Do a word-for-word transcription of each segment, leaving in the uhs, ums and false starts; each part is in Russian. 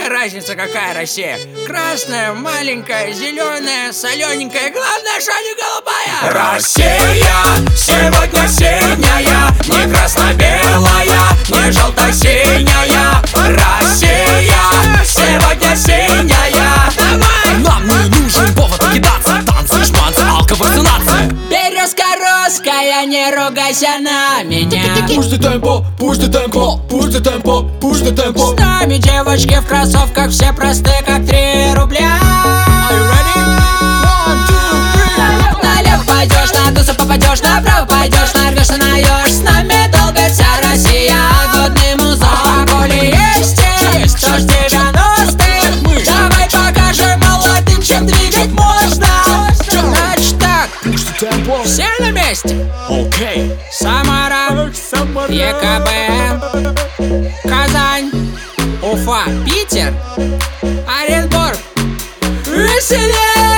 разница какая Россия? Красная, маленькая, зеленая, солененькая, главное, что не голубая. Россия сегодня синяя, не красно-белая, не желто-синяя. Россия сегодня синяя. Давай! Нам не нужен повод кидаться. Танцы, шманцы, алка, вакцинация. Березка русская, не ругайся на меня. Push the tempo, push the tempo, push the tempo, push the tempo. С нами девочки в кроссовках, все просты, как три рубля. Are you ready? One, two, three. Налево пойдешь, на тусу попадешь, направо пойдешь, нарвешься, наешь. С нами долго вся Россия, годный музон, коли есть есть. Что ж девяностых, давай покажем молодым, чем двигать можно. Значит так, Push the tempo. все на месте. Okay. Самара, ЕКБ, Казань, Уфа, Питер, Оренбург. Веселей!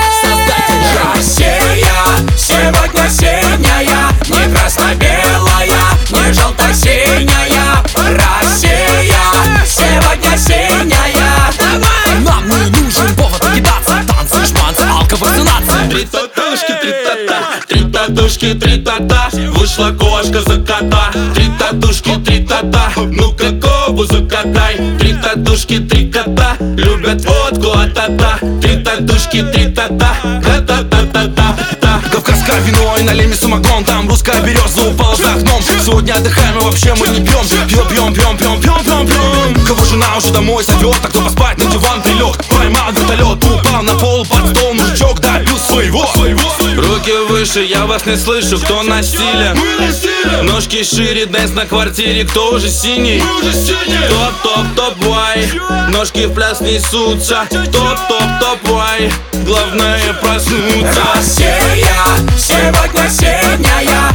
Россия сегодня синяя, не красно-белая, не желто-синяя. Россия сегодня синяя. Давай! Нам не нужен повод кидаться. Танцы, шманцы, алка, вакцинация. Три татушки, три тата, три татушки, три тата. Вышла кошка за кота. Три татушки, три тата. Ну-ка кову закатай. Три татушки, три кота. Любят водку, а-та-та. Три татушки, три тата. Та-та-та-та-та-та. Кавказское вино и налей мне самогон. Там русская береза упала за окном. Сегодня отдыхаем и вообще мы не пьем. Пьем, пьем, пьем, пьем, пьем, пьем, пьем. Кого жена уже домой зовет, а кто поспать на диван прилег. Поймал вертолет, упал на пол под стол. Мужичок добил своего. Руки выше, я вас не слышу, кто на стиле? Ножки шире, дэнс на квартире, кто уже синий? Топ, топ, топ, бой. Ножки в пляс несутся. Топ, топ, топ, бой. Главное проснуться. Россия сегодня синяя,